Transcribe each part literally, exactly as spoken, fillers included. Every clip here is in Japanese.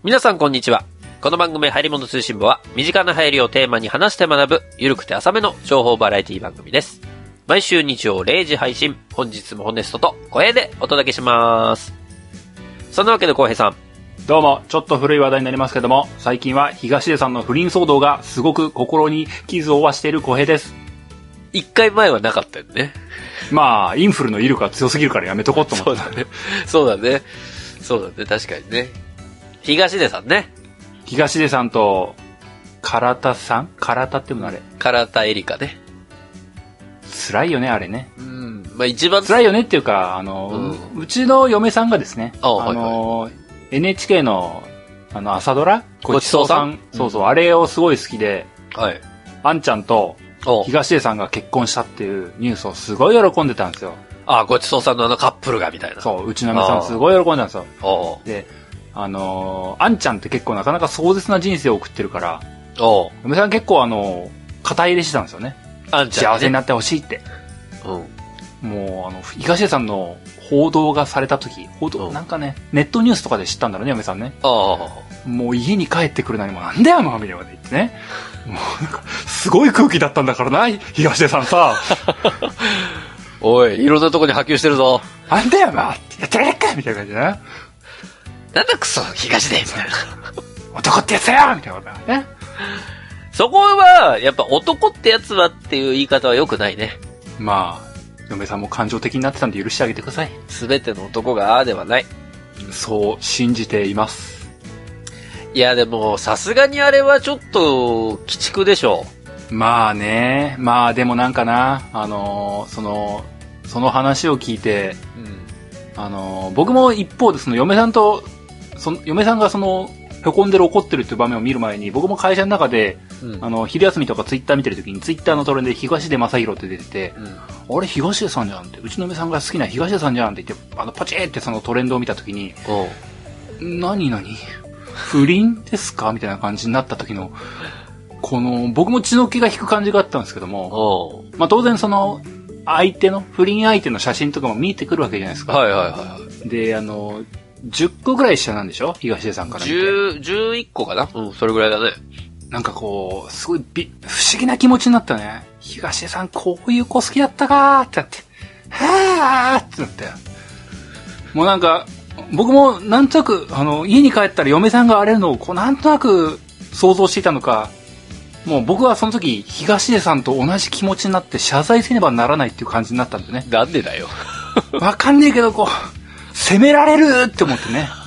皆さんこんにちは。この番組入り物通信簿は身近な流行りをテーマに話して学ぶゆるくて浅めの情報バラエティ番組です。毎週日曜れいじ配信、本日もホネストと小平でお届けします。そんなわけで小平さん、 どうも、ちょっと古い話題になりますけども、最近は東出さんの不倫騒動がすごく心に傷を負わしている小平です。 一回前はなかったよね。 まあインフルの威力が強すぎるからやめとこうと思って。 そうだね。そうだね。そうだね。確かにね。東出さんね。 東出さんと唐田さん、唐田ってものあれ。 唐田エリカね。 辛いよねあれね。 うん。まあ一番辛いよねっていうか、あの、うん、うちの嫁さんがですね、あ、あの、はいはい、エヌエイチケー のあの朝ドラごちそうさん、そうそう、うん、あれをすごい好きで、 はい。 あんちゃんと東出さんが結婚したっていうニュースをすごい喜んでたんですよ。 ああ、ごちそうさんのあのカップルがみたいな。 そう、うちの嫁さんすごい喜んでたんですよ。で、あのー、あんちゃんって結構なかなか壮絶な人生を送ってるから、お嫁さん結構あのー、肩入れしてたんですよね。あんちゃん、ね、幸せになってほしいって。うん。もう、あの、東出さんの報道がされた時、報道、なんかね、ネットニュースとかで知ったんだろうね、嫁さんね。ああ。もう家に帰ってくるなりもなんだよ、マミネまで言ってね。もうなんか、すごい空気だったんだからな、東出さんさ。 おい、いろんなとこに波及してるぞ。 なんだよ、まあ、やってられっかみたいな感じでね。 なんだクソ、東出みたいな。 男ってやつやみたいなことね。 そこは、やっぱ男ってやつはっていう言い方は良くないね。 まあ、嫁さんも感情的になってたんで許してあげてください。 すべての男がああではない。 そう信じています。 いやでも、さすがにあれはちょっと、鬼畜でしょ。 まあね、まあでもなんかな、あのー、その、その話を聞いて、うん、あのー、僕も一方でその嫁さんと、その嫁さんがその、へこんでる怒ってるっていう場面を見る前に、僕も会社の中で、うん、あの、昼休みとかツイッター見てるときに、ツイッターのトレンドで東出正宏って出てて、うん、あれ東出さんじゃんって、うちの嫁さんが好きな東出さんじゃんって言って、あの、パチーってそのトレンドを見たときに、何何不倫ですかみたいな感じになった時の、この、僕も血の気が引く感じがあったんですけども、まあ当然その、相手の、不倫相手の写真とかも見えてくるわけじゃないですか。はいはいはい。で、あの、じゅっこぐらい下なんでしょ東出さんから見て。じゅう、じゅういっこかなうん、それぐらいだね。なんかこう、すごいび、不思議な気持ちになったね。東出さん、こういう子好きだったかーってなって、はーってなって。もうなんか、僕もなんとなく、あの、家に帰ったら嫁さんが荒れるのを、こう、なんとなく想像していたのか、もう僕はその時、東出さんと同じ気持ちになって謝罪せねばならないっていう感じになったんでね。なんでだよ。わかんねえけど、こう、責められるって思ってね。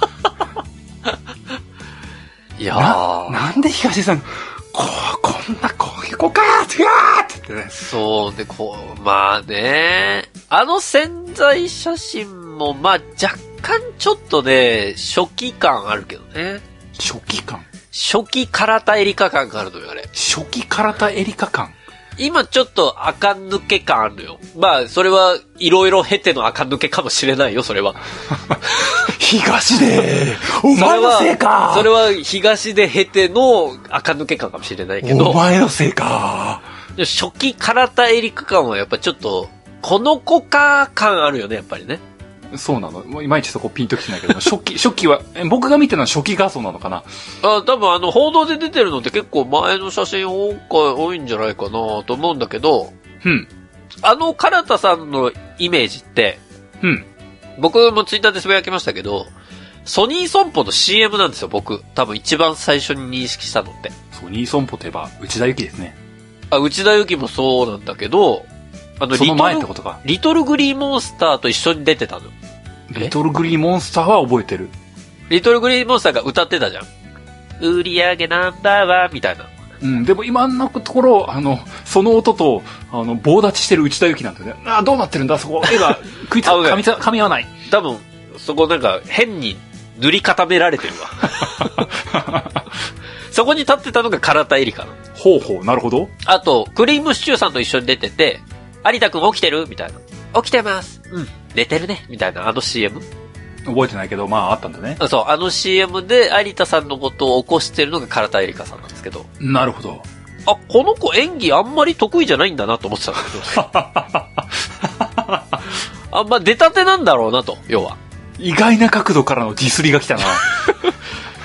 いやー。な、なんで東出さん、こう、こんな、こういう子かーって、やーって言ってね。そうで、こう、まあね、あの潜在写真も、まあ若干ちょっとね、初期感あるけどね。初期感初期唐田エリカ感があるのよ、あれ。初期唐田エリカ感今ちょっと垢抜け感あるのよ。まあ、それはいろいろ経ての垢抜けかもしれないよ、それは。東出お前のせいかそれは、それは東出経ての垢抜け感かもしれないけど。お前のせいか初期唐田エリカ感はやっぱちょっと、この子か感あるよね、やっぱりね。そうなのもういまいちそこピンときてないけど、初期、初期は、僕が見てるのは初期画像なのかなあ、多分あの、報道で出てるのって結構前の写真多か多いんじゃないかなと思うんだけど、うん。あの、唐田さんのイメージって、うん。僕もツイッターでつぶやきましたけど、ソニー損保の シーエム なんですよ、僕。多分一番最初に認識したのって。ソニー損保といえば、内田有紀ですね。あ、内田有紀もそうなんだけど、あの、その前ってことか。リトルグリーンモンスターと一緒に出てたの。リトルグリーンモンスターは覚えてる。リトルグリーンモンスターが歌ってたじゃん。売り上げナンバーワンみたいな。うん、でも今のところ、あの、その音と、あの、棒立ちしてる内田有紀なんだよね。あ、どうなってるんだそこ。絵が食いつか、噛みつ、噛み合わない。多分、そこなんか変に塗り固められてるわ。そこに立ってたのが唐田エリカなの。ほうほう、なるほど。あと、クリームシチューさんと一緒に出てて、有田くん起きてるみたいな。起きてます。うん。寝てるね。みたいな、あの シーエム。覚えてないけど、まああったんだね。そう、あの シーエム で有田さんのことを起こしてるのが唐田エリカさんなんですけど。なるほど。あ、この子演技あんまり得意じゃないんだなと思ってたんだけど。あんま出たてなんだろうなと、要は。意外な角度からのディスりが来たな。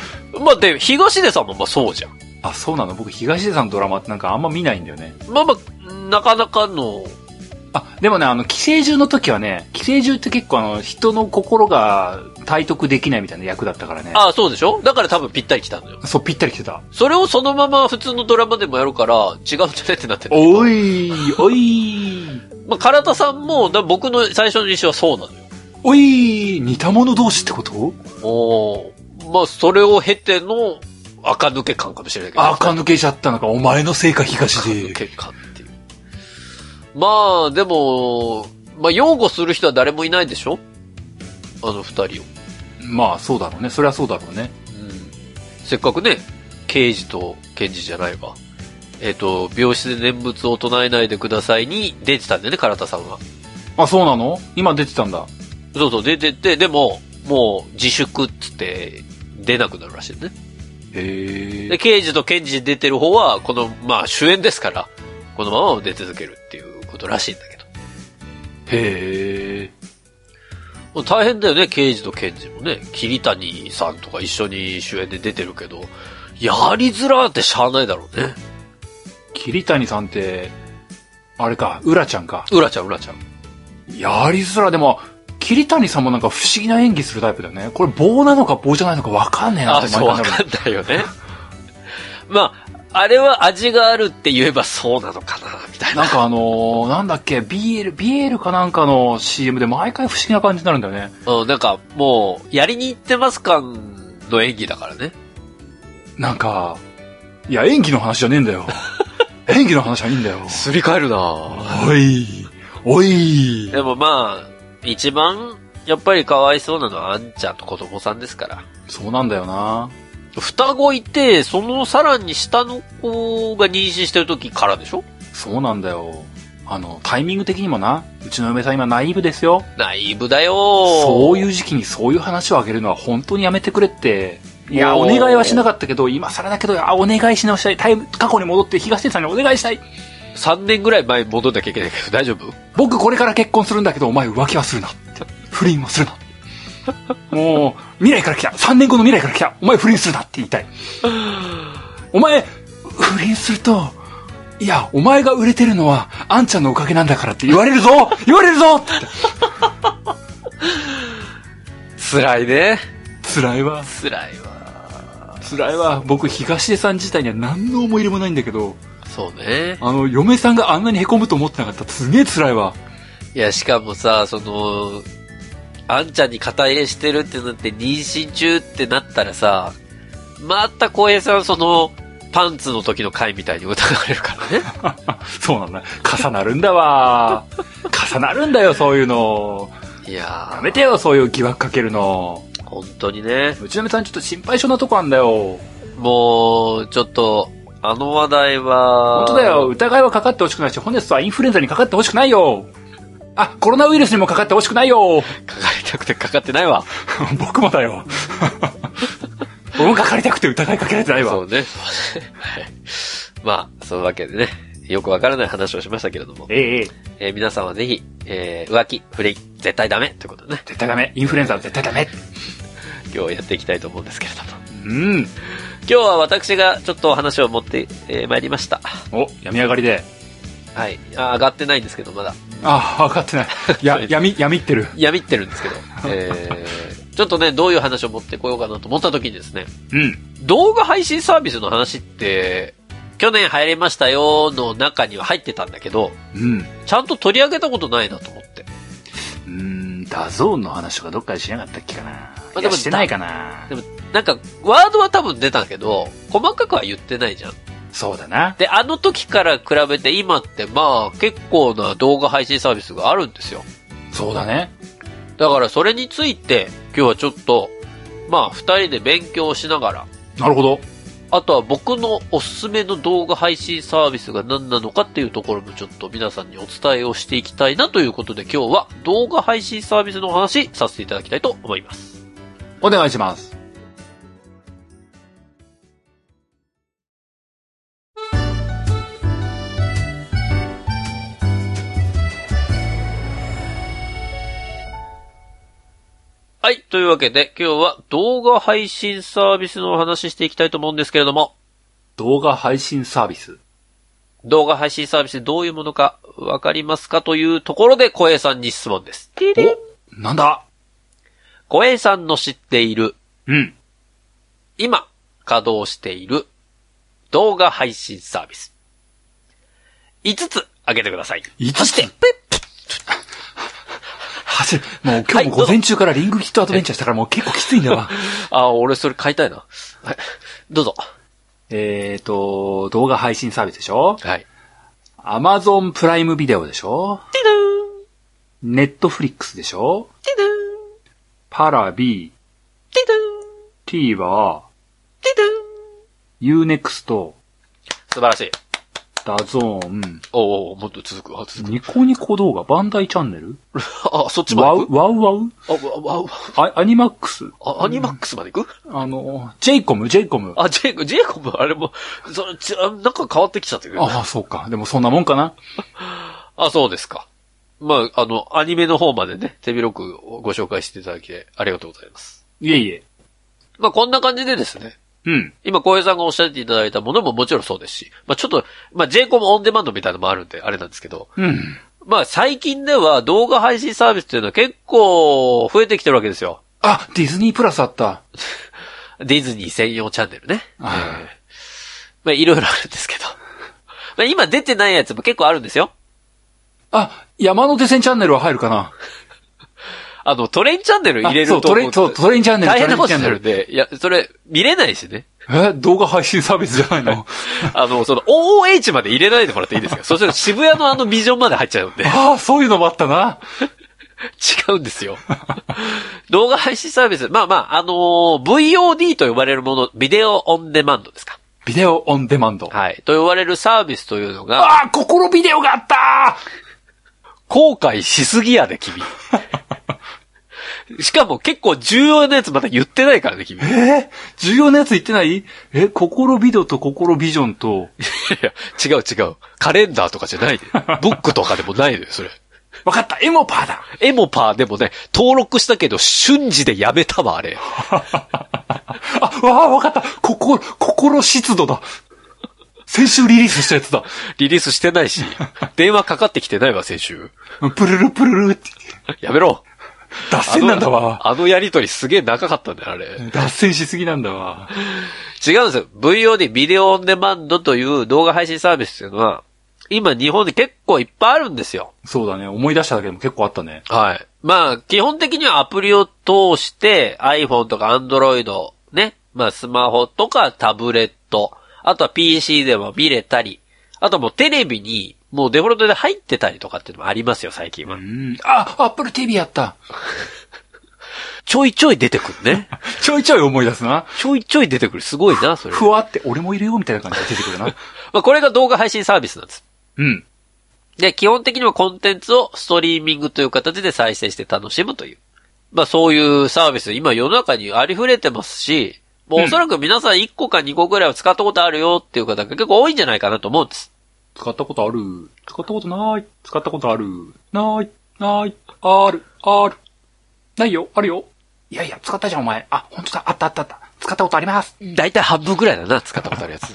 まあで、東出さんもまあそうじゃん。 あ、そうなの？僕、東出さんのドラマってなんかあんま見ないんだよね。 まあまあ、なかなかの。 あ、でもね、あの、寄生獣の時はね、寄生獣って結構あの、人の心が体得できないみたいな役だったからね。 ああ、そうでしょ？だから多分ぴったり来たのよ。 そう、ぴったり来てた。 それをそのまま普通のドラマでもやるから、違うんじゃねってなってる。 おいおいまあ、唐田さんも、だ僕の最初の印象はそうなのよ。 おい似た者同士ってこと？ おー。まあ、それを経ての、垢抜け感かもしれないけど、ね。 垢抜けちゃったのか、お前のせいか東で。 垢抜け感っていう。まあ、でも、まあ、擁護する人は誰もいないでしょ？あの二人を。 まあ、そうだろうね。それはそうだろうね。 うん。せっかくね、刑事と検事じゃないわ。えっ、ー、と、病室で念仏を唱えないでくださいに出てたんだよね、唐田さんは。 あ、そうなの？今出てたんだ。 そうそう、出てって、でも、もう自粛っつって出なくなるらしいね。 へえ。 で、刑事と検事出てる方は、この、まあ主演ですから、このまま出続けるっていうことらしいんだけど。 へえ。 もう大変だよね、刑事と検事もね。桐谷さんとか一緒に主演で出てるけど、やりづらーってしゃあないだろうね。 桐谷さんって、あれか、うらちゃんか。 うらちゃん、うらちゃん。 やりづら、でも、桐谷さんもなんか不思議な演技するタイプだよね。これ棒なのか棒じゃないのか分かんねえなってあ、そう、分かんないよね。まあ、あれは味があるって言えばそうなのかな、みたいな。 なんかあのー、なんだっけ、ビール、ビールかなんかの シーエム で毎回不思議な感じになるんだよね。 うん、なんかもう、やりに行ってます感の演技だからね。 なんか、いや、演技の話じゃねえんだよ。演技の話はいいんだよ。 すり替えるなおい、おい。 でもまあ、一番、やっぱりかわいそうなのはあんちゃんと子供さんですから。 そうなんだよな。 双子いて、そのさらに下の子が妊娠してる時からでしょ？ そうなんだよ。あの、タイミング的にもな、うちの嫁さん今ナイーブですよ。 ナイーブだよ。 そういう時期にそういう話をあげるのは本当にやめてくれって。いや、お願いはしなかったけど、今更だけど、あ、お願いし直したい。タイム、過去に戻って東出さんにお願いしたい。 さんねんぐらい前に戻んなきゃいけないけど、大丈夫？ 僕これから結婚するんだけど、お前浮気はするな。不倫はするな。もう、未来から来た。さんねんごの未来から来た。お前不倫するなって言いたい。お前、不倫すると、いや、お前が売れてるのは、あんちゃんのおかげなんだからって言われるぞ言われるぞって辛いね。 辛いわ。 辛いわ。 辛いわ。僕、東出さん自体には何の思い入れもないんだけど、 そうね。 あの、嫁さんがあんなに凹むと思ってなかった。すげえ辛いわ。 いや、しかもさ、その、あんちゃんに肩入れしてるってなって妊娠中ってなったらさ、また小平さんその、パンツの時の回みたいに疑われるからね。 そうなんだ。重なるんだわ。重なるんだよ、そういうの。 いやー。 やめてよ、そういう疑惑かけるの。 本当にね。 うちの嫁さんちょっと心配性なとこあんだよ。 もう、ちょっと、あの話題は。 本当だよ。疑いはかかってほしくないし、ホネストはインフルエンザにかかってほしくないよ。あ、コロナウイルスにもかかってほしくないよ。 かかりたくてかかってないわ。 僕もだよ。僕もかかりたくて疑いかけられてないわ。 そうね。はい。まあ、そういうわけでね、よくわからない話をしましたけれども。 えええー、皆さんはぜひ、えー、浮気、不倫、絶対ダメということでね。 絶対ダメ。インフルエンザは絶対ダメ。 今日やっていきたいと思うんですけれども。 うん。 今日は私がちょっとお話を持って、えー、参りました。 お、病み上がりで。 はい。あ、上がってないんですけど、まだ。 あ、上がってない。や、闇、闇ってる。 闇ってるんですけど。えー、ちょっとね、どういう話を持ってこようかなと思った時にですね。 うん。 動画配信サービスの話って、去年流行りましたよの中には入ってたんだけど、 うん。 ちゃんと取り上げたことないなと思って。 うーん、ダゾーンの話とかどっかでしなかったっけかな。まあ、でもしてないかな。 でも、なんか、ワードは多分出たけど、細かくは言ってないじゃん。 そうだな。 で、あの時から比べて今ってまあ、結構な動画配信サービスがあるんですよ。 そうだね。 だからそれについて、今日はちょっと、まあ、二人で勉強しながら、 なるほど。 あとは僕のおすすめの動画配信サービスが何なのかっていうところもちょっと皆さんにお伝えをしていきたいなということで今日は動画配信サービスのお話させていただきたいと思います。 お願いします。 はい。というわけで、今日は動画配信サービスのお話ししていきたいと思うんですけれども。 動画配信サービス。 動画配信サービスでどういうものかわかりますかというところで、小平さんに質問です。 お、なんだ？ 小平さんの知っている。 うん。 今、稼働している動画配信サービス。いつつ挙げてください。 いつつ？そして、 走る。 もう今日も午前中からリングキットアドベンチャーしたからもう結構きついんだわ。 あ、俺それ買いたいな。はい。どうぞ。 えーと、動画配信サービスでしょ？ はい。 アマゾンプライムビデオでしょ？ ティドゥー。ネットフリックスでしょ？ ティドゥパラビ。 ティドゥティーバー。 ティドゥユーネクスト。 素晴らしい。 ダゾーン。 おお、もっと続く。あ、続く。 ニコニコ動画、バンダイチャンネルあ、そっちまで行く？ ワウ、ワウワウあ、ワウワウ。アニマックス。 あ、アニマックスまで行く？ あの、ジェイコム、ジェイコム。 あ、ジェイコム、ジェイコム、あれも、それ、ちなんか変わってきちゃってる。 ああ、そうか。でもそんなもんかな。 あ、そうですか。まあ、あの、アニメの方までね、手広くご紹介していただき、ありがとうございます。 いえいえ。 まあ、こんな感じでですね。 うん。 今、小平さんがおっしゃっていただいたものももちろんそうですし、まあちょっと、まあ ジェイコム オンデマンドみたいなのもあるんで、あれなんですけど、 うん。 まあ最近では動画配信サービスっていうのは結構増えてきてるわけですよ。 あ、ディズニープラスあった。 ディズニー専用チャンネルね。 あえー、まあいろいろあるんですけど。まあ今出てないやつも結構あるんですよ。 あ、山手線チャンネルは入るかな。 あの、トレインチャンネル入れると。 そう、トレイン、そう、トレインチャンネル。 大変なことになるんで、いや、それ、見れないしね。 え、動画配信サービスじゃないの？ あの、その、オーオーエイチ まで入れないでもらっていいですか？そしたら渋谷のあのビジョンまで入っちゃうんで。 ああ、そういうのもあったな。 違うんですよ。動画配信サービス。まあまあ、あのー、ブイオーディー と呼ばれるもの、ビデオオンデマンドですか。 ビデオオンデマンド。 はい。と呼ばれるサービスというのが。 ああ、心ビデオがあった後悔しすぎやで、君。しかも結構重要なやつまだ言ってないからね、君。 えー、重要なやつ言ってない？え、心ビデオと心ビジョンと。 いや、違う違う。カレンダーとかじゃないで。ブックとかでもないのよ、それ。 わかった、エモパーだ。 エモパーでもね、登録したけど瞬時でやめたわ、あれ。 あ、わあ、わかった。心、心湿度だ。先週リリースしたやつだ。 リリースしてないし、電話かかってきてないわ、先週。 プルルプルルって。 やめろ。 脱線なんだわ。 あの、あのやりとりすげえ長かったんだよ、あれ。 脱線しすぎなんだわ。 違うんですよ。ブイオーディー、ビデオオンデマンドという動画配信サービスっていうのは、今日本で結構いっぱいあるんですよ。 そうだね。思い出しただけでも結構あったね。 はい。まあ、基本的にはアプリを通して iPhone とか Android ね。まあ、スマホとかタブレット。あとは ピーシー でも見れたり。あともうテレビにもうデフォルトで入ってたりとかっていうのもありますよ、最近は。 うん。あ、Apple ティービー やった。 ちょいちょい出てくるね。 ちょいちょい思い出すな。 ちょいちょい出てくる。すごいな、それ。 ふわって俺もいるよみたいな感じで出てくるな。 まあ、これが動画配信サービスなんです。 うん。 で、基本的にはコンテンツをストリーミングという形で再生して楽しむという。まあそういうサービス、今世の中にありふれてますし、もうおそらく皆さんいっこかにこぐらいは使ったことあるよっていう方が結構多いんじゃないかなと思うんです。 使ったことある。使ったことない。使ったことある。ない。ない。ある。ある。ないよ。あるよ。いやいや、使ったじゃんお前。あ、本当だ。あったあったあった。使ったことあります。 だいたい半分ぐらいだな、使ったことあるやつ。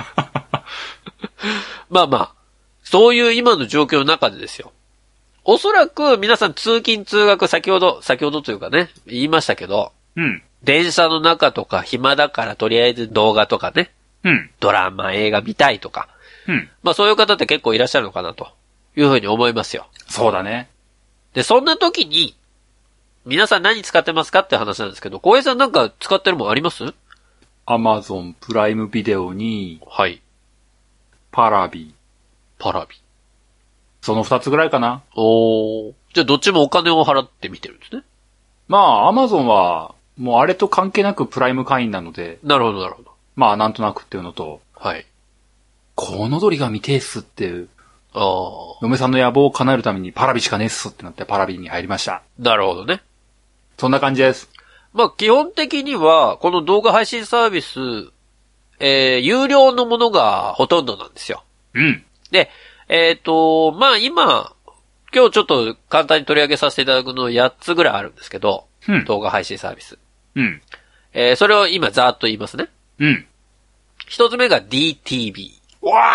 まあまあ。そういう今の状況の中でですよ。おそらく皆さん通勤通学先ほど、先ほどというかね、言いましたけど、 うん。 電車の中とか暇だからとりあえず動画とかね、 うん。 ドラマ、映画見たいとか、 うん。 まあそういう方って結構いらっしゃるのかなというふうに思いますよ。 そうだね。 で、そんな時に、皆さん何使ってますかって話なんですけど、小平さんなんか使ってるもんあります？ Amazon プライムビデオに、 はい。 パラビ。 パラビ。 その二つぐらいかな。 おー。じゃあどっちもお金を払って見てるんですね。 まあ、Amazon は、もうあれと関係なくプライム会員なので。 なるほど、なるほど。 まあ、なんとなくっていうのと。 はい。 コウノドリが見てえっすっていう。 ああ。 嫁さんの野望を叶えるためにパラビしかねえっすってなってパラビに入りました。 なるほどね。 そんな感じです。 まあ基本的には、この動画配信サービス、えー、有料のものがほとんどなんですよ。 うん。 で、えっと、まあ今、今日ちょっと簡単に取り上げさせていただくのやっつぐらいあるんですけど、 動画配信サービス。 うん。 えー、それを今ざーっと言いますね。 うん。 一つ目が ディーティービー。 わー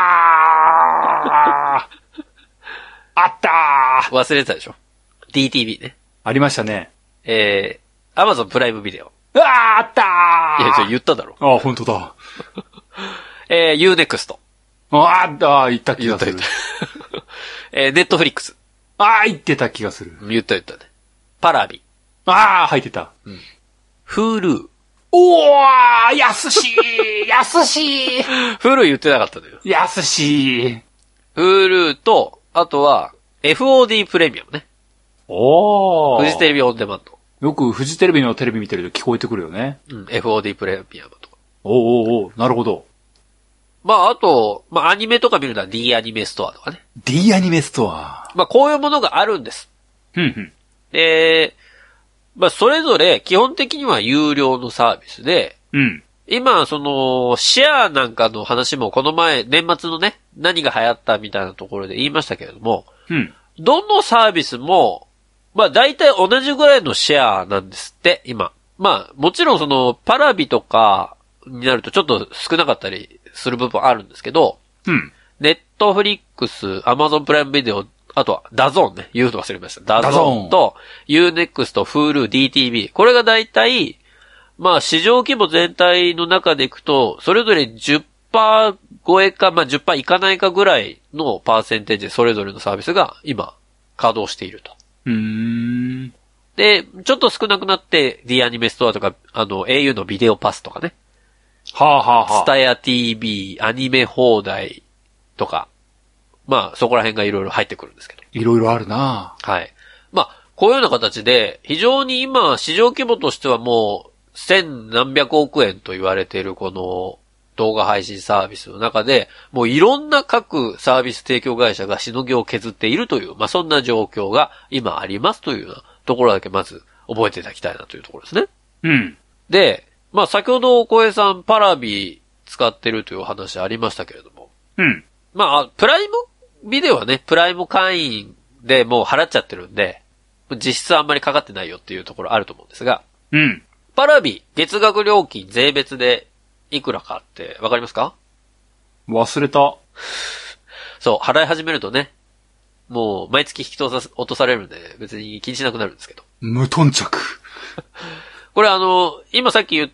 あったー忘れてたでしょ ?ディーティービー ね。 ありましたね。 えー、Amazon プライムビデオ。 うわーあったーいや、ちょ、言っただろ。 あ、ほんとだ。 えー、Unext。 あーあー、言った気がする。 えー、Netflix。 あー、言ってた気がする。 言った言ったね。パラビ。 あー、入ってた。 うん。Hulu。 おー安しい安しい Hulu 言ってなかったのよ。 安しい Hulu と、あとは、エフオーディー プレミアムね。 おー。 フジテレビオンデマンド。 よくフジテレビのテレビ見てると聞こえてくるよね。 うん、エフオーディー プレミアムとか。 おーおーおー、なるほど。 まあ、あと、まあ、アニメとか見るのは D アニメストアとかね。 D アニメストア。 まあ、こういうものがあるんです。 ふんふん。 で、まあ、それぞれ基本的には有料のサービスで、 うん。 今、その、シェアなんかの話もこの前、年末のね、何が流行ったみたいなところで言いましたけれども、 うん。 どのサービスも、まあ大体同じぐらいのシェアなんですって、今。まあもちろんそのパラビとかになるとちょっと少なかったりする部分あるんですけど、 うん。 ネットフリックス、アマゾンプライムビデオ、あとはダゾーンね、言うの忘れました。ダゾーンと Unext、Hulu、ディーティービー。これが大体、まあ市場規模全体の中でいくと、それぞれ じゅっパーセント 超えか、まあ じゅっパーセント いかないかぐらいのパーセンテージでそれぞれのサービスが今稼働していると。 うーん。 で、ちょっと少なくなって D アニメストアとか、あの エーユー のビデオパスとかね。 はあ、はあはあ、 スタヤ ティービー、アニメ放題とか、まあそこら辺がいろいろ入ってくるんですけど。 いろいろあるなはい。まあ、こういうような形で、非常に今、市場規模としてはもう、千何百億円と言われているこの動画配信サービスの中で、もういろんな各サービス提供会社がしのぎを削っているという、まあそんな状況が今ありますというようなところだけまず覚えていただきたいなというところですね。 うん。 で、まあ先ほど小江さんパラビ使ってるというお話ありましたけれども。 うん。 まあ、プライムビデオはね、プライム会員でもう払っちゃってるんで、実質あんまりかかってないよっていうところあると思うんですが、 うん。 パラビ、月額料金税別でいくらかってわかりますか？ 忘れた。 そう、払い始めるとね、もう毎月引き落とされるんで別に気にしなくなるんですけど。 無頓着。 これあの、今さっき言った、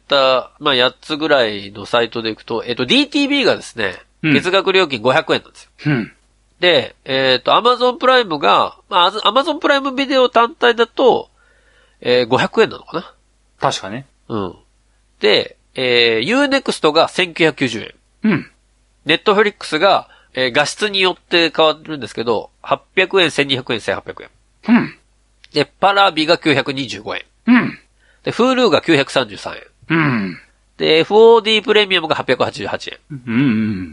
まあやっつぐらいのサイトでいくと、えっと ディーティービー がですね、 うん、 月額料金ごひゃくえんなんですよ。 うん。 で、えっと、Amazon プライムが、まあ、Amazon プライムビデオ単体だと、えー、ごひゃくえんなのかな？ 確かね。 うん。で、えー、Unext がせんきゅうひゃくきゅうじゅうえん。 うん。 Netflix が、えー、画質によって変わるんですけど、はっぴゃくえん、せんにひゃくえん、せんはっぴゃくえん。 うん。 で、パラビがきゅうひゃくにじゅうごえん。 うん。 で、Hulu がきゅうひゃくさんじゅうさんえん。 うん。 で、エフオーディー プレミアムがはっぴゃくはちじゅうはちえん。 うんうん。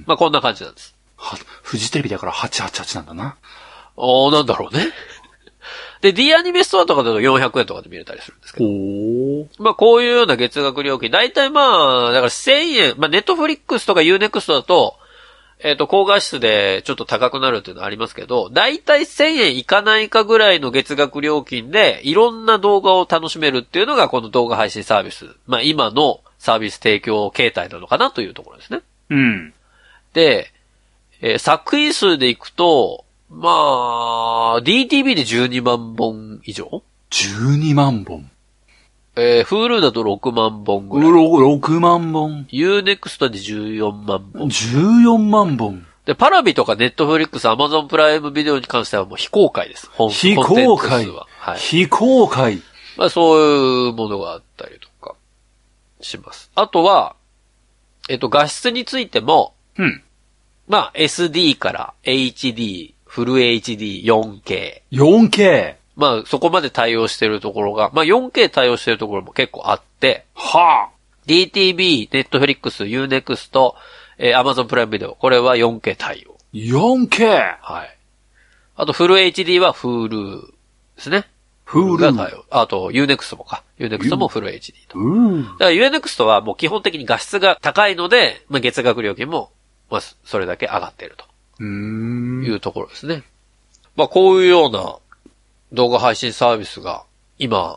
まあ、こんな感じなんです。 は、フジテレビだからはちはちはちなんだな。 おー、なんだろうね。で、D アニメストアとかだとよんひゃくえんとかで見れたりするんですけど。 おー。 まあ、こういうような月額料金。だいたいまあ、だからせんえん。まあ、ネットフリックスとか Unext だと、えっと、高画質でちょっと高くなるっていうのはありますけど、だいたいせんえんいかないかぐらいの月額料金で、いろんな動画を楽しめるっていうのがこの動画配信サービス。まあ、今のサービス提供形態なのかなというところですね。 うん。 で、えー、作品数でいくと、まあ、ディーティービー でじゅうにまんぼん以上 ? じゅうにまんぼん。 えー、Hulu だとろくまんぼんぐらい。 ろくまんぼん。 Unext でじゅうよんまんぼん。 じゅうよんまんぼん。 で、パラビとか Netflix、Amazon プライムビデオに関してはもう非公開です。 非公開。 はい。 非公開。 まあそういうものがあったりとかします。あとは、えっと、画質についても、 うん。 まあ エスディー から エイチディー、フル エイチディー、よんケー。よんケー。 まあそこまで対応しているところが、まあ よんケー 対応しているところも結構あって、 はあ。 ディーティービー、Netflix、Unext、えー、Amazon プライムビデオ。これは よんケー 対応。 よんケー? はい。あとフル エイチディー は Hulu ですね。 Hulu が対応。あと Unext もか。Unext もフル エイチディー と。 うん。 だから Unext はもう基本的に画質が高いので、まあ、月額料金も、まあ、それだけ上がっていると。 うーん。 いうところですね。まあ、こういうような動画配信サービスが今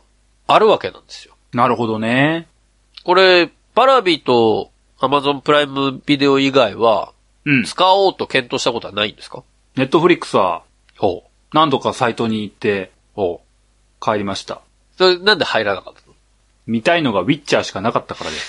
あるわけなんですよ。 なるほどね。 これ、パラビと Amazon プライムビデオ以外は、うん、使おうと検討したことはないんですか？ ネットフリックスは、 ほう。 何度かサイトに行って、ほう。帰りました。 それなんで入らなかったの？ 見たいのがウィッチャーしかなかったからです。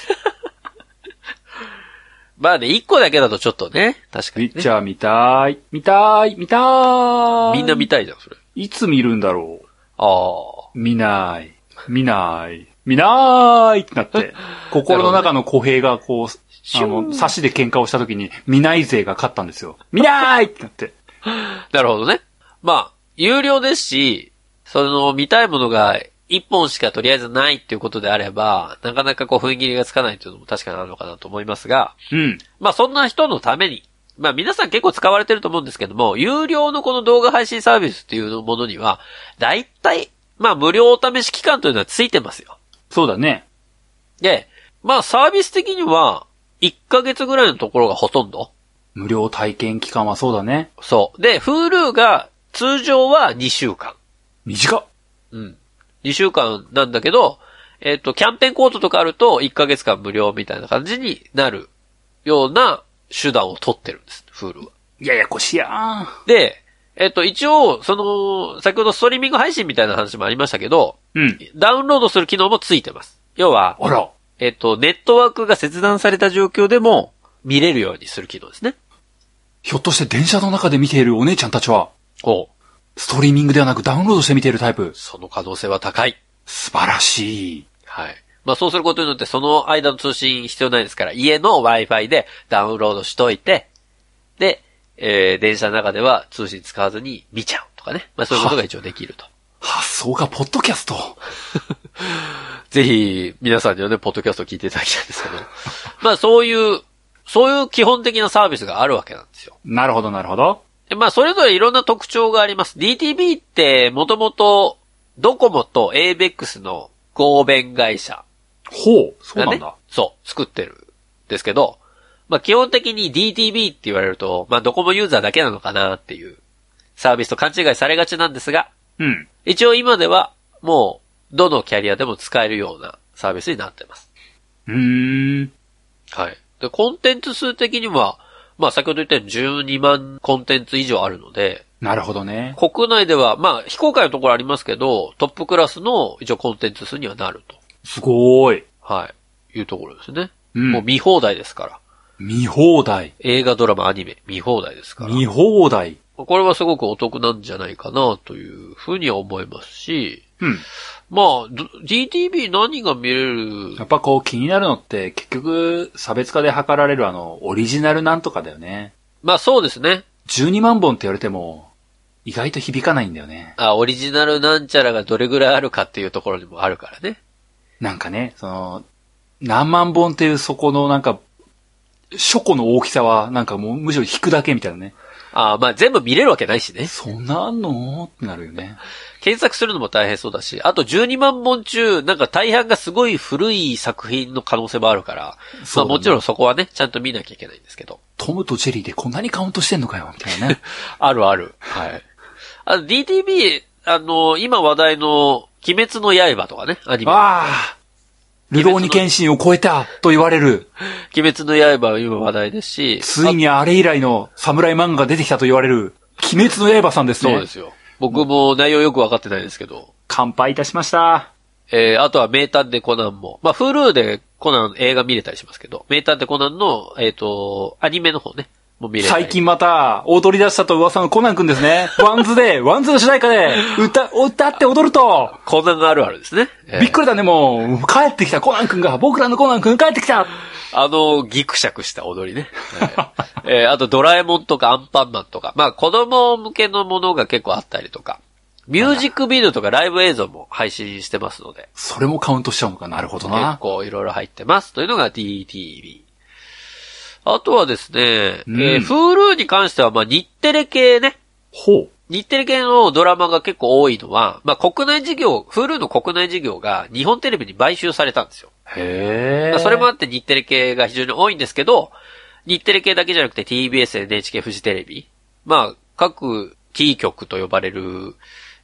まあね、一個だけだとちょっとね、確かに、ね。 ウィッチャー見たい、見たい、見たーい。 みんな見たいじゃん、それ。 いつ見るんだろう。 ああ。 見ない、見ない、見ないってなって、心の中の小平がこう、あの、差しで喧嘩をした時に、見ない勢が勝ったんですよ。見ないってなって。 なるほどね。まあ、有料ですし、その、見たいものが一本しかとりあえずないっていうことであれば、なかなかこう、踏ん切りがつかないっていうのも確かにあるのかなと思いますが、 うん。 まあ、そんな人のために、まあ、皆さん結構使われてると思うんですけども、有料のこの動画配信サービスっていうものには、だいたい、まあ、無料お試し期間というのはついてますよ。 そうだね。 で、まあ、サービス的には、いっかげつぐらいのところがほとんど。 無料体験期間はそうだね。 そう。で、Hulu が通常はにしゅうかん。 短っ。 うん。にしゅうかんなんだけど、えっと、キャンペーンコードとかあるといっかげつかん無料みたいな感じになるような手段を取ってるんです、Hulu は。 ややこしやー。 で、えっと、一応、その、先ほどストリーミング配信みたいな話もありましたけど、 うん。 ダウンロードする機能もついてます。要は、 あら。 えっと、ネットワークが切断された状況でも見れるようにする機能ですね。 ひょっとして電車の中で見ているお姉ちゃんたちは、 おストリーミングではなくダウンロードして見ているタイプ。 その可能性は高い。 素晴らしい。 はい。まあそうすることによってその間の通信必要ないですから、家の Wi-Fi でダウンロードしといて、で、えー、電車の中では通信使わずに見ちゃうとかね。まあそういうことが一応できると。 発想がポッドキャスト。 ぜひ、皆さんにはね、ポッドキャストを聞いていただきたいんですけど。まあそういう、そういう基本的なサービスがあるわけなんですよ。 なるほど、なるほど。 でまあそれぞれいろんな特徴があります。ディーティービー ってもともと、ドコモと エーベックス の合弁会社、 ほう、そうなんだ。 ね、そう、作ってるんですけど、まあ基本的に ディーティービー って言われると、まあドコモユーザーだけなのかなっていうサービスと勘違いされがちなんですが、 うん。 一応今ではもうどのキャリアでも使えるようなサービスになってます。 うーん。 はい。で、コンテンツ数的には、まあ先ほど言ったようにじゅうにまんコンテンツ以上あるので、 なるほどね。 国内では、まあ非公開のところありますけど、トップクラスの一応コンテンツ数にはなると。 すごーい。 はい。いうところですね。 うん。 もう見放題ですから。 見放題。 映画、ドラマ、アニメ、見放題ですから。 見放題。 これはすごくお得なんじゃないかなというふうには思いますし、 うん。 まあ、ディーティービー 何が見れる？ やっぱこう気になるのって結局差別化で図られるあのオリジナルなんとかだよね。 まあそうですね。 じゅうにまんぼんって言われても意外と響かないんだよね。 あ、オリジナルなんちゃらがどれぐらいあるかっていうところにもあるからね。 なんかね、その、何万本っていうそこのなんか、書庫の大きさはなんかもうむしろ引くだけみたいなね。 ああ、まあ全部見れるわけないしね。 そんなあんのってなるよね。 検索するのも大変そうだし、あとじゅうにまんぼん中、なんか大半がすごい古い作品の可能性もあるから、まあもちろんそこはね、ちゃんと見なきゃいけないんですけど。 トムとジェリーでこんなにカウントしてんのかよ、みたいなね。 あるある。はい。あの ディーティービー、あの、今話題の、鬼滅の刃とかね、アニメ。 ああルローニケンシンを超えたと言われる。 鬼滅の刃は今話題ですし。 ついにあれ以来の侍漫画が出てきたと言われる、鬼滅の刃さんですね。 そうですよ。僕も内容よくわかってないですけど。 乾杯いたしました。 えー、あとは名探偵コナンも。まあ、Hulu でコナン映画見れたりしますけど、名探偵コナンの、えっと、アニメの方ね。もう見れたり。 最近また、踊り出したと噂のコナンくんですね。ワンズで、ワンズの主題歌で、歌、歌って踊ると。 コナンがあるあるですね。 えー、びっくりだね、もう。帰ってきたコナンくんが、僕らのコナンくん帰ってきた。 あの、ギクシャクした踊りね。えーえー、あとドラえもんとかアンパンマンとか、まあ子供向けのものが結構あったりとか、ミュージックビデオとかライブ映像も配信してますので。 それもカウントしちゃうのか、なるほどな。 結構いろいろ入ってますというのが ディーティービー。あとはですね、うん、えー、Hulu に関しては、まあ、日テレ系ね。 ほう。 日テレ系のドラマが結構多いのは、まあ、国内事業、Hulu の国内事業が日本テレビに買収されたんですよ。 へー。 まあ、それもあって日テレ系が非常に多いんですけど、日テレ系だけじゃなくて ティービーエス、エヌエイチケー、フジテレビ。まあ、各キー局と呼ばれる、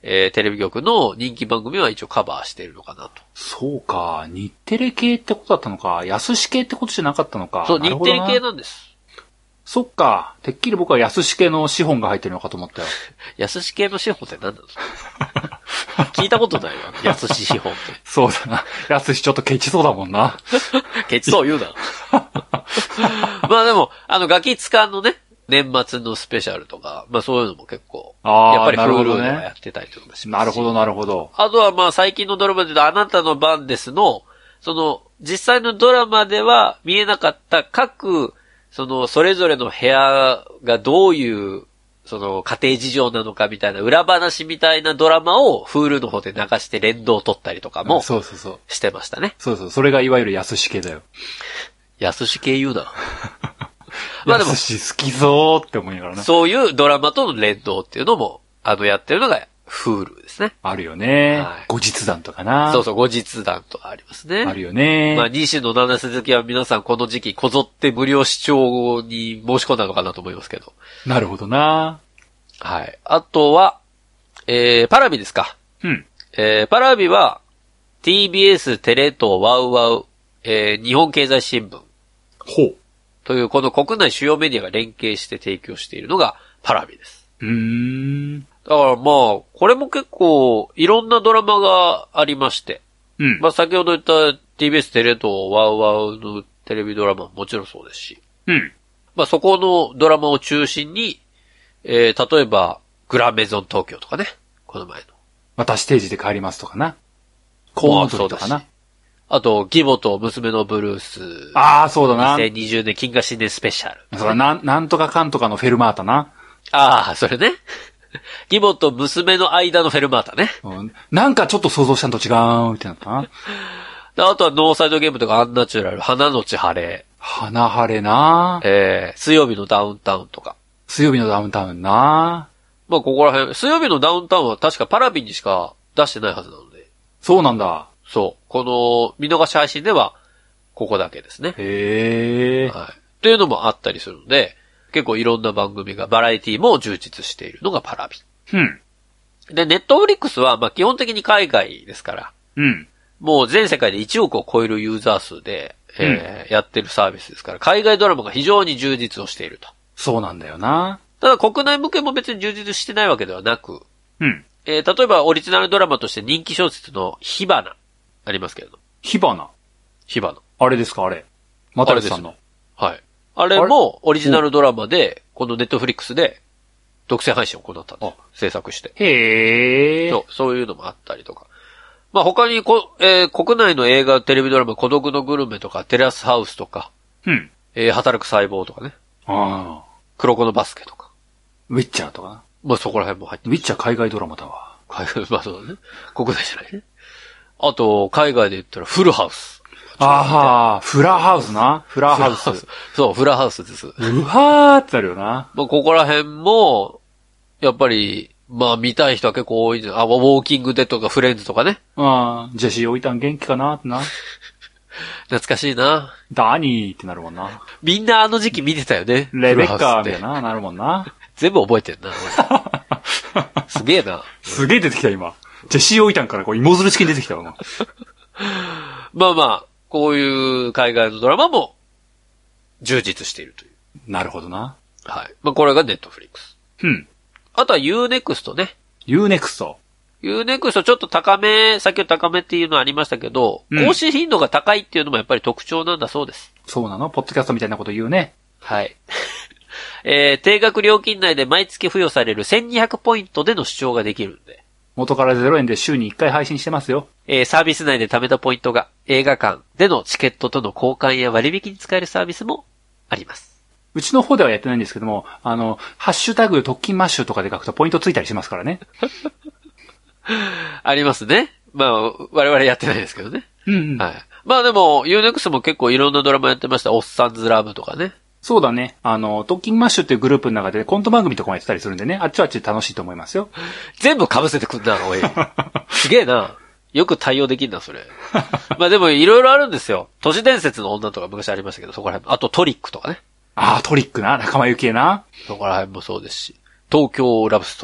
えー、テレビ局の人気番組は一応カバーしているのかなと。 そうか。日テレ系ってことだったのか。安志系ってことじゃなかったのか。 そう、日テレ系なんです。 そっか。てっきり僕は安志系の資本が入ってるのかと思ったよ。 安志系の資本って何なんですか聞いたことないわ。安志資本って。 そうだな。安志ちょっとケチそうだもんな。 ケチそう言うな。まあでも、あの、ガキ使のね、年末のスペシャルとか、まあそういうのも結構、やっぱり Hulu ではやってたりとかしますし。 なるほど、なるほど。 あとはまあ最近のドラマで言うと、あなたの番ですの、その、実際のドラマでは見えなかった各、その、それぞれの部屋がどういう、その、家庭事情なのかみたいな裏話みたいなドラマを Hulu の方で流して連動を取ったりとかも、 そうそうそう。 してましたね。 そうそう。それがいわゆる安志系だよ。 安志系言うな。 まあでも。安志好きぞーって思いながらね。 そういうドラマとの連動っていうのも、あの、やってるのが Hulu ですね。 あるよね。はい、後日談とかな。 そうそう、後日談とかありますね。 あるよね。 まあ、西野七瀬好きは皆さんこの時期こぞって無料視聴に申し込んだのかなと思いますけど。 なるほどな。 はい。あとは、えー、パラビですか。 うん。 えー、パラビは、ティービーエス、テレ東、ワウワウ、えー、日本経済新聞。 ほう。 という、この国内主要メディアが連携して提供しているのがパラビです。 うーん。 だからまあ、これも結構、いろんなドラマがありまして。 うん。 まあ先ほど言った ティービーエス テレ東、ワウワウのテレビドラマももちろんそうですし。 うん。 まあそこのドラマを中心に、えー、例えば、グランメゾン東京とかね。この前の。 私定時で帰りますとかな。コウノトリとかな。 あと、義母と娘のブルース。 ああ、そうだな。 にせんにじゅうねん金河新年スペシャル。 それなん、なんとかかんとかのフェルマータな。 ああ、それね。義母と娘の間のフェルマータね。 うん。なんかちょっと想像したのと違うってなったな。 あとはノーサイドゲームとかアンナチュラル、花のち晴れ。 花晴れな。 えー、水曜日のダウンタウンとか。 水曜日のダウンタウンな。 まあここら辺、水曜日のダウンタウンは確かパラビにしか出してないはずなので。 そうなんだ。 そう。この見逃し配信では、ここだけですね。 へー。 はい。というのもあったりするので、結構いろんな番組が、バラエティも充実しているのがパラビ。 うん。 で、ネットフリックスは、まあ基本的に海外ですから。 うん。 もう全世界でいちおくを超えるユーザー数で、えーうん、やってるサービスですから、海外ドラマが非常に充実をしていると。 そうなんだよな。 ただ国内向けも別に充実してないわけではなく、 うん。 えー、例えばオリジナルドラマとして人気小説の火花ありますけれど。 火花火花。 あれですかあれ。またるさんの。 はい。あれもオリジナルドラマで、このネットフリックスで独占配信を行ったんです。制作して。 へー。 そう、そういうのもあったりとか。まあ他にこ、えー、国内の映画、テレビドラマ、孤独のグルメとか、テラスハウスとか、 うん。 えー、働く細胞とかね。 ああ。 黒子のバスケとか。 ウィッチャーとかな。 まあそこら辺も入ってる。ウィッチャー海外ドラマだわ。 海外、まあそうだね。国内じゃないね。あと、海外で言ったらフルハウス。 ああ、フラハウスな。フラハウス。 そう、フラハウスです。 うわーってあるよな。 まあここら辺も、やっぱり、まあ見たい人は結構多いんじゃ、あ、ウォーキングデッドとかフレンズとかね。 ああ、ジェシー置いたん元気かなってな。 懐かしいな。 ダニーってなるもんな。 みんなあの時期見てたよね。 レベッカーみたいな、なるもんな。 全部覚えてんな。すげえな。 すげえ出てきた今。ジェシー置いたんからこう芋づる式に出てきたわな。 まあまあ、こういう海外のドラマも充実しているという。 なるほどな。 はい。まあこれがネットフリックス。 うん。 あとは ユーネクスト ね。 ユーネクスト。 ユーネクスト ちょっと高め、先ほど高めっていうのありましたけど、うん、更新頻度が高いっていうのもやっぱり特徴なんだそうです。 そうなの？ポッドキャストみたいなこと言うね。 はい。えー、定額料金内で毎月付与されるせんにひゃくポイントでの視聴ができるんで。 元からゼロえんで週にいっかい配信してますよ。 えー、サービス内で貯めたポイントが映画館でのチケットとの交換や割引に使えるサービスもあります。 うちの方ではやってないんですけども、あの、ハッシュタグ特勤マッシュとかで書くとポイントついたりしますからね。 ありますね。まあ、我々やってないですけどね。 うんうん。 はい。まあでも、ユーネクスト も結構いろんなドラマやってました。おっさんずラブとかね。そうだね。あの、特勤マッシュっていうグループの中でコント番組とかもやってたりするんでね、あっちはあっちで楽しいと思いますよ。 全部被せてくんな、おい。すげえな。よく対応できんな、それ。まあでも、いろいろあるんですよ。都市伝説の女とか昔ありましたけど、そこら辺。あとトリックとかね。 ああ、トリックな。仲間由紀恵な。 そこら辺もそうですし。東京ラブストーリーとか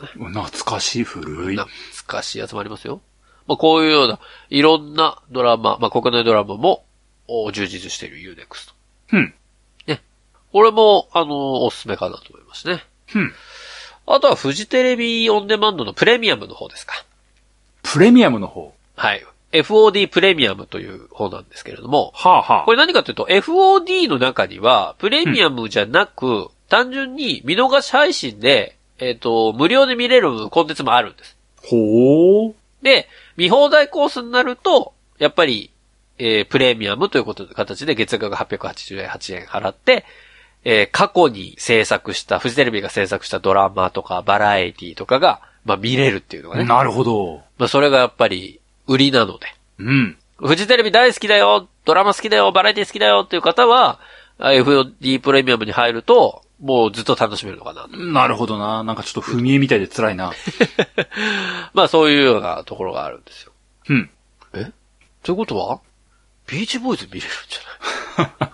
ね。 懐かしい古い。 懐かしいやつもありますよ。まあこういうような、いろんなドラマ、まあ国内ドラマも、充実している ユーネクスト。 うん。 ね。これも、あの、おすすめかなと思いますね。 うん。 あとはフジテレビオンデマンドのプレミアムの方ですか。 プレミアムの方。 はい。エフオーディー プレミアムという方なんですけれども。 はあはあ。 これ何かというと、エフオーディー の中には、プレミアムじゃなく、うん、単純に見逃し配信で、えっと、無料で見れるコンテンツもあるんです。 ほー。 で、見放題コースになると、やっぱり、えー、プレミアムということで、形で月額はっぴゃくはちじゅうはちえん払って、えー、過去に制作した、フジテレビが制作したドラマとかバラエティとかが、まあ見れるっていうのがね。なるほど。 まあそれがやっぱり、売りなので。 うん。 フジテレビ大好きだよ、ドラマ好きだよ、バラエティ好きだよっていう方は、エフオーディー プレミアムに入ると、もうずっと楽しめるのかなと。 なるほどな。なんかちょっと踏み絵みたいで辛いな。 まあそういうようなところがあるんですよ。 うん。 えということはビーチボーイズ見れるんじゃない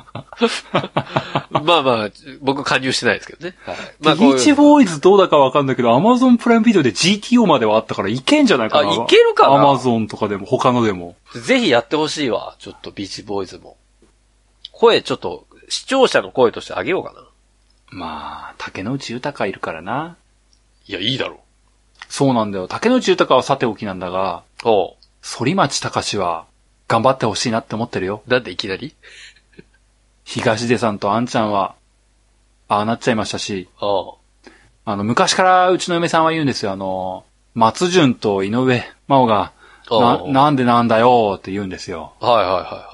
まあまあ、僕加入してないですけどね。はい。まあ、 ビーチボーイズどうだかわかんないけど、アマゾンプライムビデオで ジーティーオー まではあったからいけんじゃないかな。 あ、いけるかな。 アマゾンとかでも、他のでも。 ぜひやってほしいわ。ちょっとビーチボーイズも。声ちょっと、視聴者の声としてあげようかな。 まあ、竹野内豊いるからな。 いや、いいだろう。 そうなんだよ。竹野内豊はさておきなんだが、 おう。 反町隆史は、頑張ってほしいなって思ってるよ。 なんでいきなり東出さんとあんちゃんは、ああなっちゃいましたし、 おう。 あの、昔からうちの嫁さんは言うんですよ。あの、松潤と井上真央が、な、なんでなんだよって言うんですよ。 はいはいはいはい。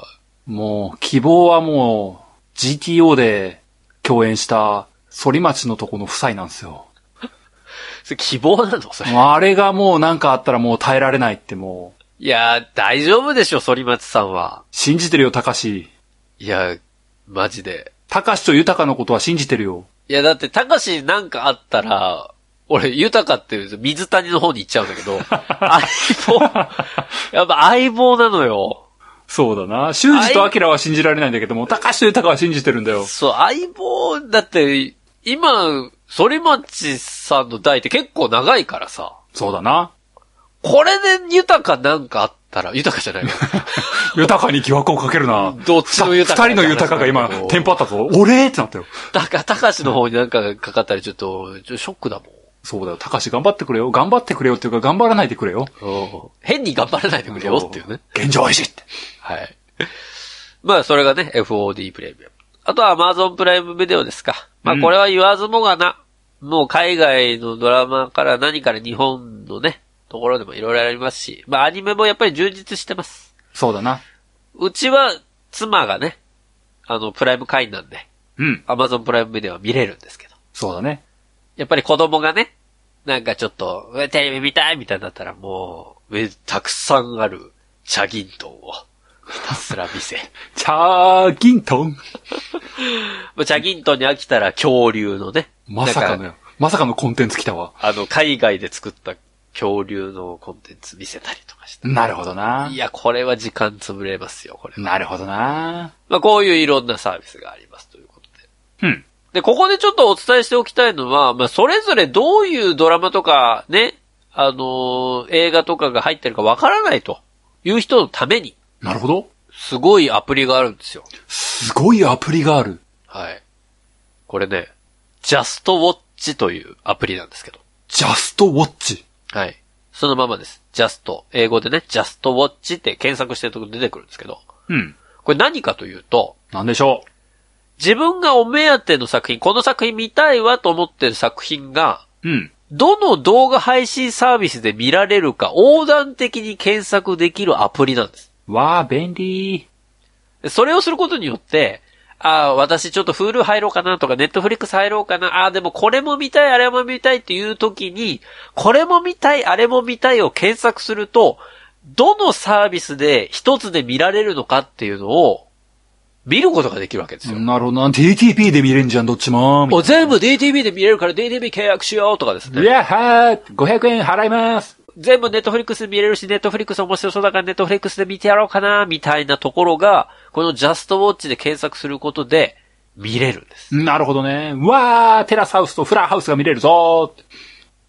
もう、希望はもう、ジーティーオー で共演した、反町のとこの夫妻なんですよ。 それ希望なのそれ。 あれがもうなんかあったらもう耐えられないってもう。 いやー、大丈夫でしょ、反町さんは。 信じてるよ、高志。 いや、マジで。 高志と豊のことは信じてるよ。 いや、だって、高志なんかあったら、俺、豊っていう水谷の方に行っちゃうんだけど、相棒、やっぱ相棒なのよ。 そうだな。修二と明は信じられないんだけども、高志と豊は信じてるんだよ。 そう、相棒、だって、今、反町さんの代って結構長いからさ。 そうだな。 これで豊なんかあったら、豊じゃないよ。 豊に疑惑をかけるな。 どっちの豊二人の豊が今、テンポあったぞ。俺ってなったよ。 だから、高志の方になんかかかったりちょっと、ちょっとショックだもん。 そうだよ。高志頑張ってくれよ。頑張ってくれよっていうか、頑張らないでくれよ。 変に頑張らないでくれよっていうね。 現状維持って。 はい。まあ、それがね、エフオーディー プレミアム。あとは Amazon プライムビデオですか。まあ、これは言わずもがな。うん、もう海外のドラマから何から日本のね、ところでもいろいろありますし、まあ、アニメもやっぱり充実してます。 そうだな。 うちは、妻がね、あの、プライム会員なんで、 うん。 Amazon プライムビデオは見れるんですけど。 そうだね。 やっぱり子供がね、なんかちょっと、テレビ見たいみたいになったらもう、たくさんある、チャギントンを、ひたすら見せ。 チャーギントンチャギントンに飽きたら恐竜のね。 まさかのよ。まさかのコンテンツ来たわ。 あの、海外で作った恐竜のコンテンツ見せたりとかして。 なるほどな。 いや、これは時間潰れますよ、これ。 なるほどな。 まあ、こういういろんなサービスがありますということで。うん。 で、ここでちょっとお伝えしておきたいのは、まあ、それぞれどういうドラマとか、ね、あのー、映画とかが入ってるかわからないという人のために。 なるほど。 すごいアプリがあるんですよ。 すごいアプリがある。 はい。これね、Just Watch というアプリなんですけど。 Just Watch? はい。そのままです。Just。英語でね、Just Watch って検索してるところ出てくるんですけど。 うん。 これ何かというと。 何でしょう。 自分がお目当ての作品、この作品見たいわと思ってる作品が、 うん。 どの動画配信サービスで見られるか横断的に検索できるアプリなんです。 わー、便利。 それをすることによって、ああ、私ちょっと Hulu 入ろうかなとか Netflix 入ろうかな、ああ、でもこれも見たい、あれも見たいっていう時に、これも見たい、あれも見たいを検索すると、どのサービスで一つで見られるのかっていうのを、見ることができるわけですよ。 なるほどな。ディーティーピー で見れんじゃん、どっちも。 お、全部 ディーティーピー で見れるから ディーティーピー 契約しようとかですね。 いやはー、ごひゃくえん払います。 全部ネットフリックスで見れるし、ネットフリックス面白そうだからネットフリックスで見てやろうかな、みたいなところが、この Just Watch で検索することで見れるんです。 なるほどね。わー、テラスハウスとフラーハウスが見れるぞー。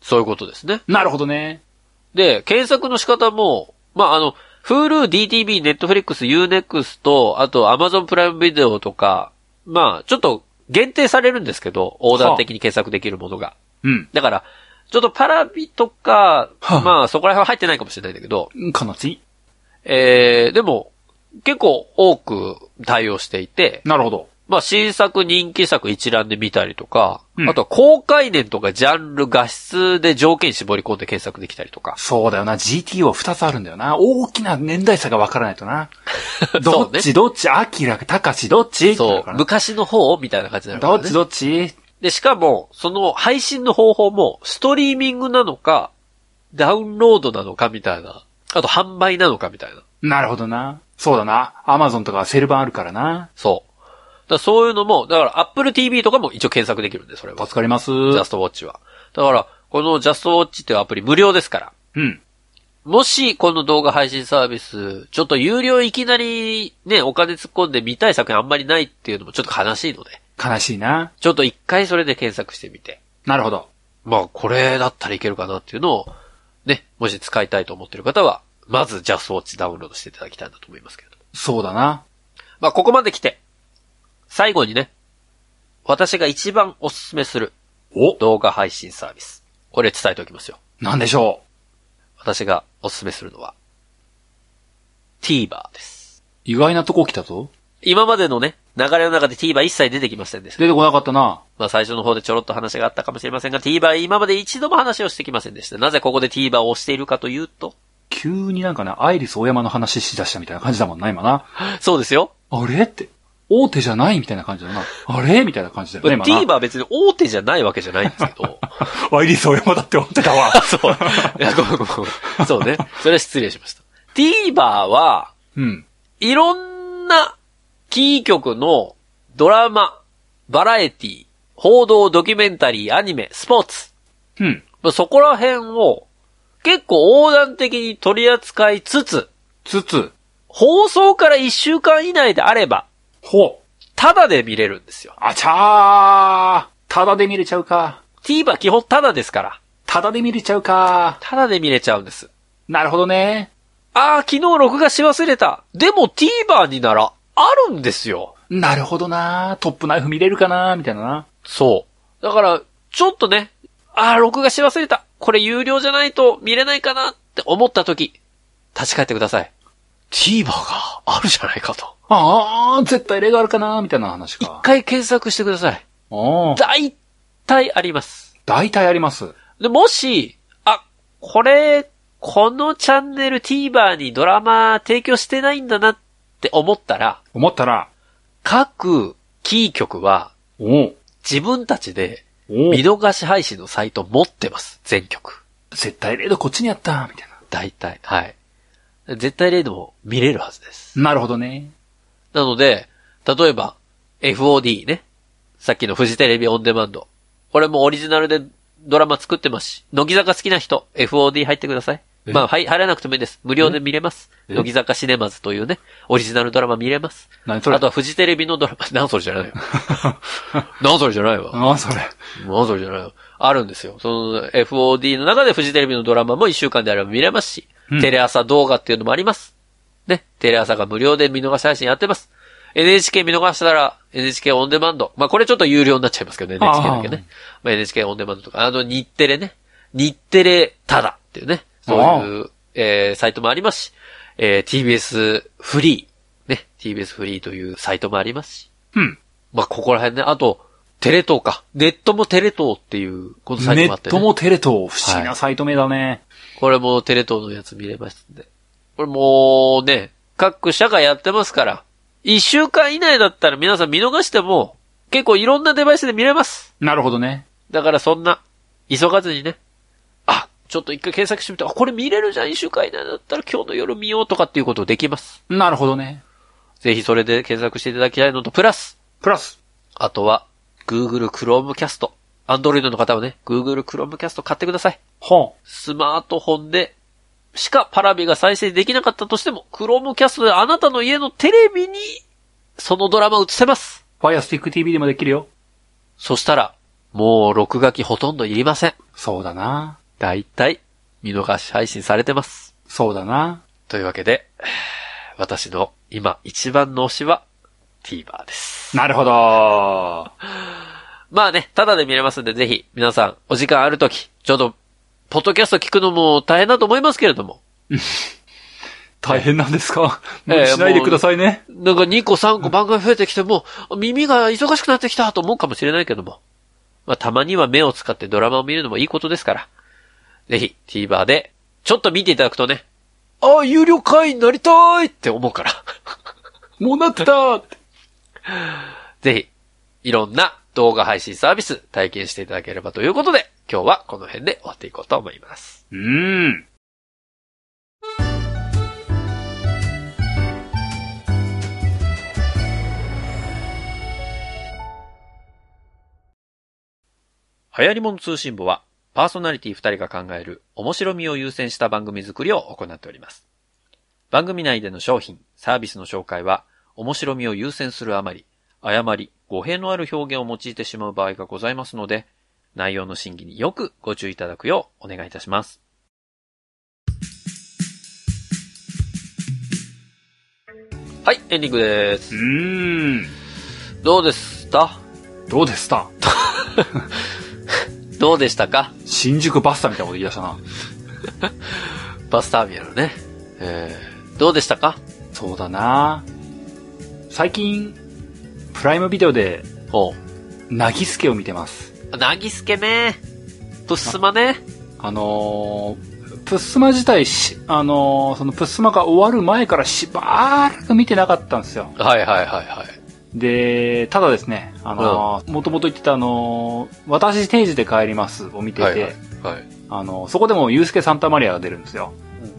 そういうことですね。 なるほどね。 で、検索の仕方も、まあ、あの、Hulu、ディーティービー、Netflix、ユーネクスト、あと Amazon プライムビデオとか、まあ、ちょっと限定されるんですけど、オーダー的に検索できるものが。 うん。 だから、ちょっとパラビとか、はあ、まあ、そこら辺は入ってないかもしれないんだけど。 かなちえー、でも、結構多く対応していて。 なるほど。 まあ、新作、人気作一覧で見たりとか、 うん、 あとは公開年とかジャンル、画質で条件絞り込んで検索できたりとか。 そうだよな。ジーティーオーふたつあるんだよな。大きな年代差が分からないとな。どっち、ね、どっち、アキラ、タカシ、どっちそう。昔の方みたいな感じになるから、ね。 どっち、どっちで、しかも、その配信の方法も、ストリーミングなのか、ダウンロードなのかみたいな。あと販売なのかみたいな。 なるほどな。そうだな。アマゾンとかセル版あるからな。 そう。だからそういうのも、だから Apple ティーブイ とかも一応検索できるんで、それは。 助かります。 Just Watch は。だから、この Just Watch っていうアプリ無料ですから。 うん。 もし、この動画配信サービス、ちょっと有料いきなりね、お金突っ込んで見たい作品あんまりないっていうのもちょっと悲しいので。 悲しいな。 ちょっと一回それで検索してみて。 なるほど。 まあ、これだったらいけるかなっていうのを、ね、もし使いたいと思ってる方は、まず Just Watch ダウンロードしていただきたいなと思いますけれど。 そうだな。 まあ、ここまで来て、最後にね、私が一番おすすめする動画配信サービス。これ伝えておきますよ。 なんでしょう。私がおすすめするのは、TVer です。 意外なとこ来たぞ。 今までのね、流れの中で TVer 一切出てきませんでした。 出てこなかったな。 まあ最初の方でちょろっと話があったかもしれませんが、TVer 今まで一度も話をしてきませんでした。なぜここで TVer を押しているかというと、 急になんかね、アイリスオーヤマの話しだしたみたいな感じだもんな、今な。 そうですよ。 あれって。大手じゃないみたいな感じだな。あれみたいな感じだよね、 今な。TVer 別に大手じゃないわけじゃないんですけど。 アイリスオーヤマだって思ってたわ。 そう。いや、ごめんごめんごめん。そうね。それは失礼しました。TVer は、 うん。 いろんなキー局のドラマ、バラエティ、報道、ドキュメンタリー、アニメ、スポーツ。 うん。 そこら辺を結構横断的に取り扱いつつ、 つつ、 放送からいっしゅうかん以内であれば、 ほう。 ただで見れるんですよ。 あちゃー。ただで見れちゃうか。 TVer 基本ただですから。 ただで見れちゃうか。 ただで見れちゃうんです。 なるほどね。 あー、昨日録画し忘れた。でも TVer にならあるんですよ。 なるほどな。トップナイフ見れるかなみたいなな。 そう。だから、ちょっとね、あー、録画し忘れた。これ有料じゃないと見れないかなって思った時、立ち返ってください。TVer があるじゃないかと。 ああ、絶対例があるかなみたいな話か。 一回検索してください。 おー。 大体あります。 大体あります。 で、もし、あ、これ、このチャンネル TVer にドラマ提供してないんだなって思ったら、 思ったら、 各キー局は、 お自分たちで見逃し配信のサイト持ってます。全局。 絶対例ドこっちにあった、みたいな。 大体。はい。絶対例ドも見れるはずです。 なるほどね。 なので、例えば、エフオーディー ね。さっきのフジテレビオンデマンド。これもオリジナルでドラマ作ってますし、乃木坂好きな人、エフオーディー 入ってください。まあ、はい、入らなくてもいいです。無料で見れます。乃木坂シネマズというね、オリジナルドラマ見れます。 何それ？ あとはフジテレビのドラマ、何それじゃないよ。何それじゃないわ。 何それ。 何それじゃないよ。あるんですよ。その エフオーディー の中でフジテレビのドラマもいっしゅうかんであれば見れますし、うん、テレ朝動画っていうのもあります。ね。テレ朝が無料で見逃し配信やってます。エヌエイチケー 見逃したら エヌエイチケー オンデマンド。まあこれちょっと有料になっちゃいますけどね、エヌエイチケー だけね。まあ、エヌエイチケー オンデマンドとか、あの日テレね。日テレただっていうね。そういう、えー、サイトもありますし、えー、ティービーエス フリー。ね。ティービーエス フリーというサイトもありますし。 うん。 まあここら辺ね。あと、テレ東か。ネットもテレ東っていう、このサイトもあってね。 ネットもテレ東。不思議なサイト名だね。はい、 これもテレ東のやつ見れますんで。これもうね、各社がやってますから、一週間以内だったら皆さん見逃しても、結構いろんなデバイスで見れます。 なるほどね。 だからそんな、急がずにね、あ、ちょっと一回検索してみて、あ、これ見れるじゃん、一週間以内だったら今日の夜見ようとかっていうことできます。 なるほどね。 ぜひそれで検索していただきたいのと、プラス。 プラス。 あとは、Google Chromecast。Android の方はね、Google Chromecast 買ってください。 はあ、 スマートフォンで、しかパラビが再生できなかったとしても、Chromecast であなたの家のテレビに、そのドラマ映せます。 Fire Stick ティーブイ でもできるよ。 そしたら、 もう録画機ほとんどいりません。 そうだな。 だいたい見逃し配信されてます。 そうだな。 というわけで、私の今一番の推しは TVer です。 なるほど。 まあね、ただで見れますんで、ぜひ皆さんお時間あるとき、ちょうどポッドキャスト聞くのも大変だと思いますけれども。 大変なんですか？無理しないでくださいね。 えー、なんかにこさんこ番組増えてきても、耳が忙しくなってきたと思うかもしれないけども。まあたまには目を使ってドラマを見るのもいいことですから。ぜひ TVer でちょっと見ていただくとね、ああ、有料会員になりたいって思うから。 もうなってたって。 ぜひ、いろんな動画配信サービス体験していただければということで、今日はこの辺で終わっていこうと思います。 うーん。 流行り物通信簿は、パーソナリティふたりが考える面白みを優先した番組作りを行っております。番組内での商品、サービスの紹介は、面白みを優先するあまり、誤り、語弊のある表現を用いてしまう場合がございますので、内容の審議によくご注意いただくようお願いいたします。はい、エンディングです。 うーん。 どうでしたどうでしたどうでしたか？ 新宿バスタみたいなこと言い出したな。 バスターミナルね。えー、どうでしたか？ そうだな。最近、プライムビデオで、 おう。 なぎすけを見てます。 なぎすけね。プッスマね。 あ、あのー、プッスマ自体し、あのー、そのプッスマが終わる前からしばらく見てなかったんですよ。 はいはいはいはい。 で、ただですね、あのー、もともと言ってたあのー、私定時で帰りますを見てて、はいはいはい、あのー、そこでもユースケ・サンタマリアが出るんですよ。うん、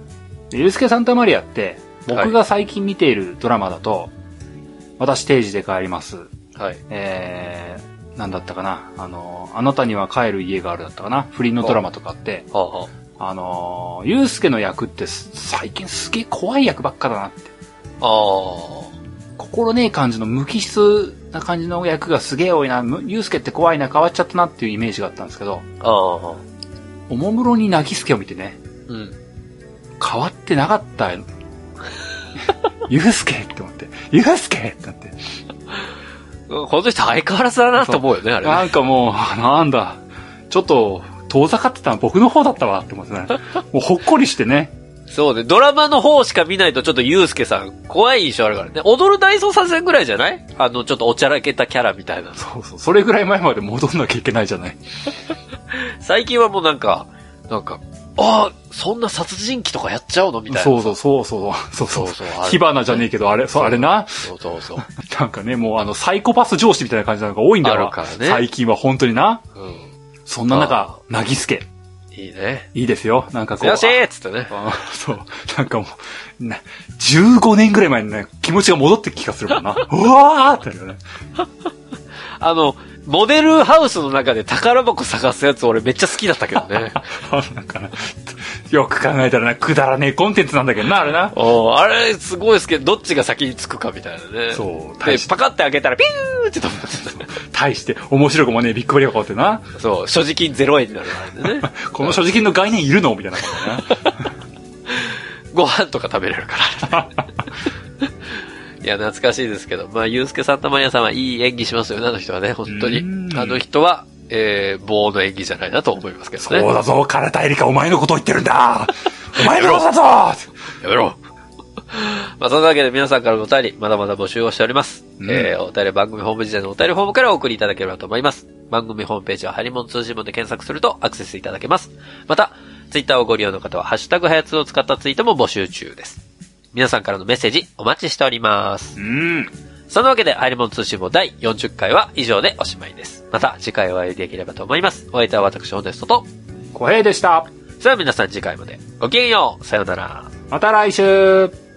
でユースケ・サンタマリアって、僕が最近見ているドラマだと、はい、私定時で帰ります。はい。えー、なんだったかな、あのー、あなたには帰る家があるだったかな、不倫のドラマとかあって、はあはあ、あのー、ユースケの役って最近すげえ怖い役ばっかだなって。ああ。心ねえ感じの無機質な感じの役がすげえ多いな。ユースケって怖いな、変わっちゃったなっていうイメージがあったんですけど。ああ。おもむろになぎすけを見てね。うん。変わってなかった。ユースケって思って。ユースケってなって。 この人相変わらずだなと思うよね、あれね。 なんかもう、なんだ。ちょっと、遠ざかってたのは僕の方だったわって思ってね。もうほっこりしてね。 そうね。ドラマの方しか見ないとちょっとユースケさん怖い印象あるからね。踊る大捜査線ぐらいじゃないあの、ちょっとおちゃらけたキャラみたいな。 そうそう。それぐらい前まで戻んなきゃいけないじゃない。 最近はもうなんか、なんか、ああ、そんな殺人鬼とかやっちゃうのみたいな。 そうそうそうそう。そうそうそう。火花じゃねえけど、あれ、そう、あれな。 そうそうそう。 なんかね、もうあの、サイコパス上司みたいな感じなのが多いんだよ。あるからね。最近は本当にな。うん。そんな中、なぎすけ。 いいね。 いいですよ。なんかこう。 よしーっつってね。 そう。なんかもう、ね、じゅうごねんぐらい前にね、気持ちが戻って気がするもんな。うわーってなるよね。 あの、モデルハウスの中で宝箱探すやつ俺めっちゃ好きだったけどね。 なんかな、よく考えたらな、くだらねえコンテンツなんだけどな、あれな。 おあれすごいですけど、どっちが先につくかみたいなね。そう。で、パカって開けたらピューって飛ぶんですよ。 対して、面白くもね、ビッグバリアコってな。 そう、所持金ゼロえんになるからね。 この所持金の概念いるのみたいな感じだな。 ご飯とか食べれるから。いや、懐かしいですけど。まあ、ユースケ・サンタマリアさんはいい演技しますよね、あの人はね、本当に。あの人は、えー、棒の演技じゃないなと思いますけどね。 そうだぞ、唐田エリカ、お前のことを言ってるんだお前のことだぞやめろまあ、そんなわけで皆さんからのお便り、まだまだ募集をしております。うん、えー、お便り番組ホーム時代のお便りフォームからお送りいただければと思います。番組ホームページはハリモン通信簿で検索するとアクセスいただけます。また、ツイッターをご利用の方は、ハッシュタグはやつを使ったツイートも募集中です。皆さんからのメッセージお待ちしております。うん。そのわけで、ハイリモン通信簿だいよんじゅっかいは以上でおしまいです。また次回お会いできればと思います。お相手は私、ホネストと、 小平でした。 それでは皆さん次回まで。ごきげんよう。さようなら。 また来週。